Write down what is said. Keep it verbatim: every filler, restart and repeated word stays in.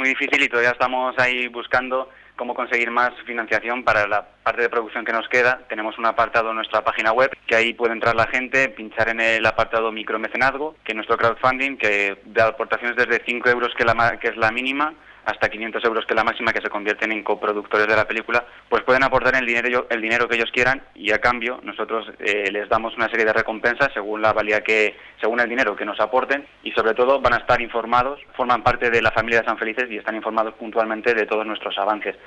muy difícil y todavía estamos ahí buscando cómo conseguir más financiación para la parte de producción que nos queda. Tenemos un apartado en nuestra página web, que ahí puede entrar la gente, pinchar en el apartado micromecenazgo, que es nuestro crowdfunding, que da aportaciones desde cinco euros, que, la, que es la mínima, hasta quinientos euros, que es la máxima, que se convierten en coproductores de la película. Pues pueden aportar el dinero, el dinero que ellos quieran, y a cambio nosotros eh, les damos una serie de recompensas según la valía que, según el dinero que nos aporten, y sobre todo van a estar informados, forman parte de la familia de San Felices y están informados puntualmente de todos nuestros avances.